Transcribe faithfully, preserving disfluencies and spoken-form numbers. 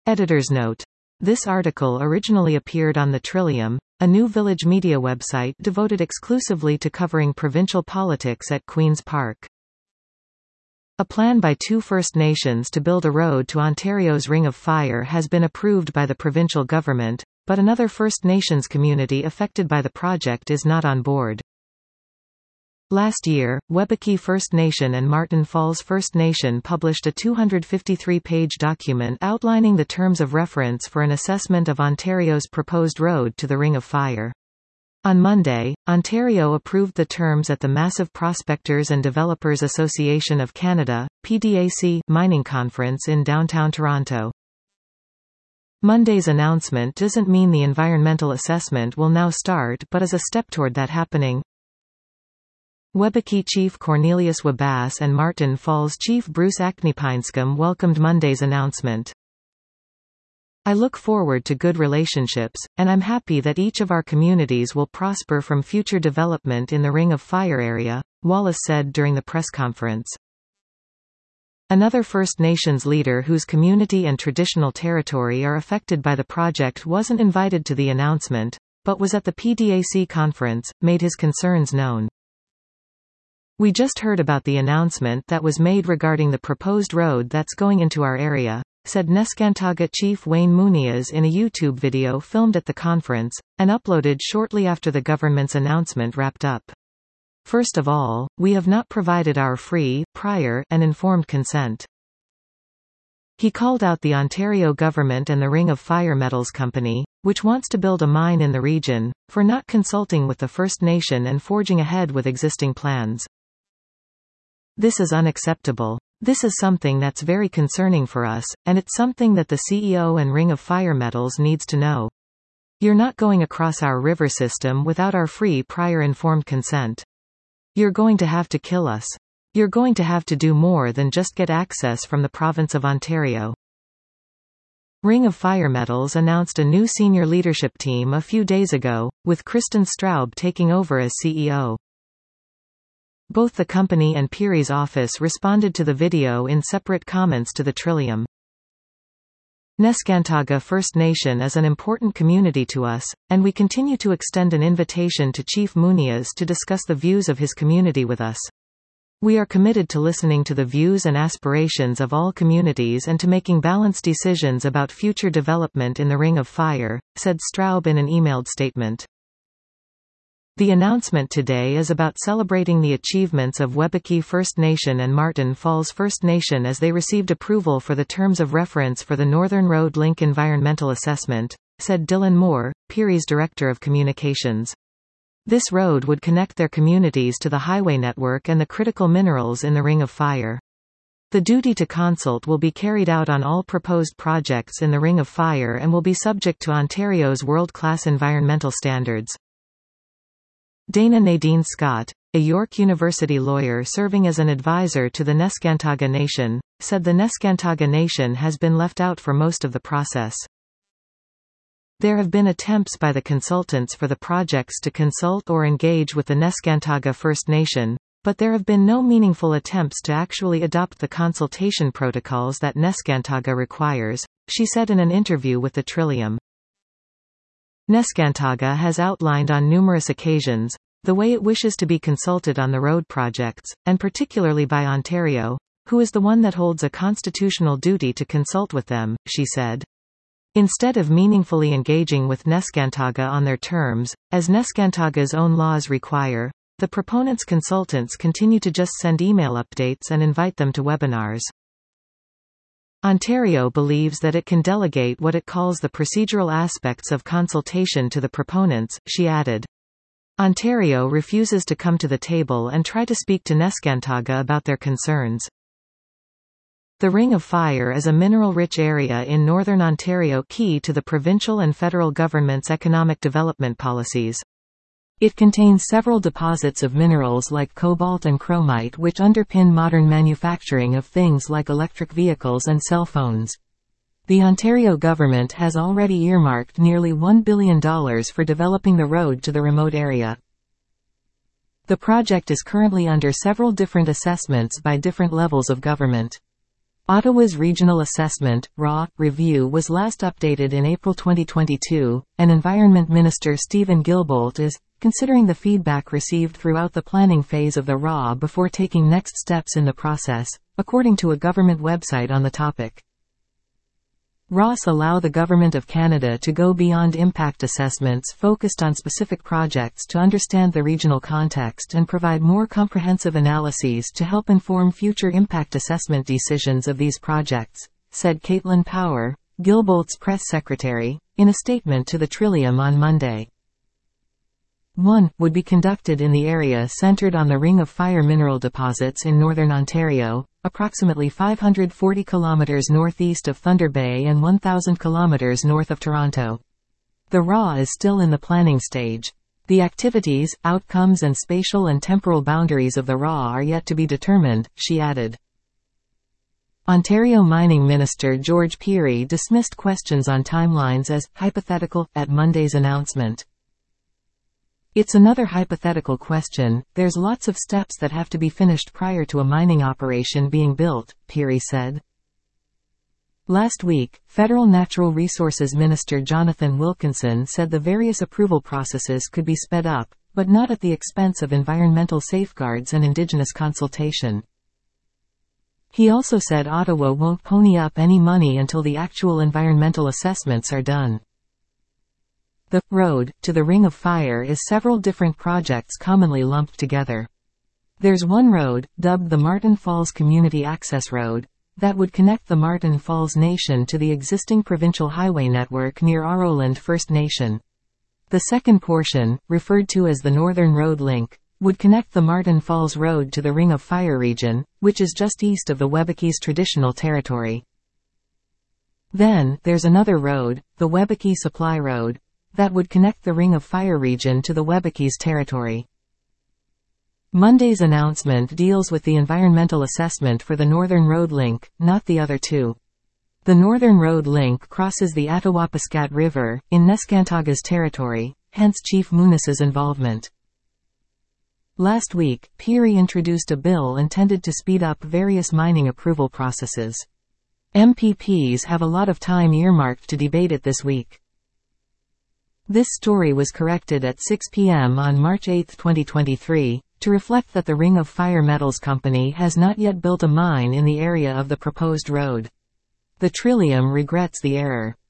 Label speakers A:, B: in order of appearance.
A: Editor's note. This article originally appeared on the Trillium, a new village media website devoted exclusively to covering provincial politics at Queen's Park. A plan by two First Nations to build a road to Ontario's Ring of Fire has been approved by the provincial government, but another First Nations community affected by the project is not on board. Last year, Webeki First Nation and Martin Falls First Nation published a two hundred fifty-three page document outlining the terms of reference for an assessment of Ontario's proposed road to the Ring of Fire. On Monday, Ontario approved the terms at the Massive Prospectors and Developers Association of Canada (P D A C) mining conference in downtown Toronto. Monday's announcement doesn't mean the environmental assessment will now start but is a step toward that happening. Webeki Chief Cornelius Wabass and Martin Falls Chief Bruce Aknipeinscombe welcomed Monday's announcement. I look forward to good relationships, and I'm happy that each of our communities will prosper from future development in the Ring of Fire area, Wallace said during the press conference. Another First Nations leader whose community and traditional territory are affected by the project wasn't invited to the announcement, but was at the P D A C conference, made his concerns known. We just heard about the announcement that was made regarding the proposed road that's going into our area, said Neskantaga Chief Wayne Muniz in a YouTube video filmed at the conference, and uploaded shortly after the government's announcement wrapped up. First of all, we have not provided our free, prior, and informed consent. He called out the Ontario government and the Ring of Fire Metals Company, which wants to build a mine in the region, for not consulting with the First Nation and forging ahead with existing plans. This is unacceptable. This is something that's very concerning for us, and it's something that the C E O and Ring of Fire Metals needs to know. You're not going across our river system without our free prior informed consent. You're going to have to kill us. You're going to have to do more than just get access from the province of Ontario. Ring of Fire Metals announced a new senior leadership team a few days ago, with Kristen Straub taking over as C E O. Both the company and Pieri's office responded to the video in separate comments to the Trillium. Neskantaga First Nation is an important community to us, and we continue to extend an invitation to Chief Muniz to discuss the views of his community with us. We are committed to listening to the views and aspirations of all communities and to making balanced decisions about future development in the Ring of Fire, said Straub in an emailed statement. The announcement today is about celebrating the achievements of Webeki First Nation and Martin Falls First Nation as they received approval for the terms of reference for the Northern Road Link Environmental Assessment, said Dylan Moore, Pieri's Director of Communications. This road would connect their communities to the highway network and the critical minerals in the Ring of Fire. The duty to consult will be carried out on all proposed projects in the Ring of Fire and will be subject to Ontario's world-class environmental standards. Dana Nadine Scott, a York University lawyer serving as an advisor to the Neskantaga Nation, said the Neskantaga Nation has been left out for most of the process. There have been attempts by the consultants for the projects to consult or engage with the Neskantaga First Nation, but there have been no meaningful attempts to actually adopt the consultation protocols that Neskantaga requires, she said in an interview with the Trillium. Neskantaga has outlined on numerous occasions the way it wishes to be consulted on the road projects, and particularly by Ontario, who is the one that holds a constitutional duty to consult with them, she said. Instead of meaningfully engaging with Neskantaga on their terms, as Neskantaga's own laws require, the proponents' consultants continue to just send email updates and invite them to webinars. Ontario believes that it can delegate what it calls the procedural aspects of consultation to the proponents, she added. Ontario refuses to come to the table and try to speak to Neskantaga about their concerns. The Ring of Fire is a mineral-rich area in northern Ontario key to the provincial and federal government's economic development policies. It contains several deposits of minerals like cobalt and chromite which underpin modern manufacturing of things like electric vehicles and cell phones. The Ontario government has already earmarked nearly one billion dollars for developing the road to the remote area. The project is currently under several different assessments by different levels of government. Ottawa's Regional Assessment (R A W) review was last updated in April twenty twenty-two, and Environment Minister Stephen Guilbeault is considering the feedback received throughout the planning phase of the R A W before taking next steps in the process, according to a government website on the topic. R A S allow the Government of Canada to go beyond impact assessments focused on specific projects to understand the regional context and provide more comprehensive analyses to help inform future impact assessment decisions of these projects, said Caitlin Power, Guilbeault's press secretary, in a statement to the Trillium on Monday. one would be conducted in the area centered on the Ring of Fire mineral deposits in northern Ontario, approximately five hundred forty kilometers northeast of Thunder Bay and one thousand kilometers north of Toronto. The R A W is still in the planning stage. The activities, outcomes and spatial and temporal boundaries of the R A W are yet to be determined, she added. Ontario Mining Minister George Pirie dismissed questions on timelines as hypothetical at Monday's announcement. It's another hypothetical question, there's lots of steps that have to be finished prior to a mining operation being built, Pirie said. Last week, Federal Natural Resources Minister Jonathan Wilkinson said the various approval processes could be sped up, but not at the expense of environmental safeguards and Indigenous consultation. He also said Ottawa won't pony up any money until the actual environmental assessments are done. The road to the Ring of Fire is several different projects commonly lumped together. There's one road, dubbed the Martin Falls Community Access Road, that would connect the Martin Falls Nation to the existing provincial highway network near Aroland First Nation. The second portion, referred to as the Northern Road Link, would connect the Martin Falls Road to the Ring of Fire region, which is just east of the Webakis Traditional Territory. Then, there's another road, the Webaki Supply Road, that would connect the Ring of Fire region to the Webakis territory. Monday's announcement deals with the environmental assessment for the Northern Road Link, not the other two. The Northern Road Link crosses the Attawapiskat River, in Neskantaga's territory, hence Chief Munis's involvement. Last week, Pirie introduced a bill intended to speed up various mining approval processes. M P Ps have a lot of time earmarked to debate it this week. This story was corrected at six p m on March eighth twenty twenty-three, to reflect that the Ring of Fire Metals Company has not yet built a mine in the area of the proposed road. The Trillium regrets the error.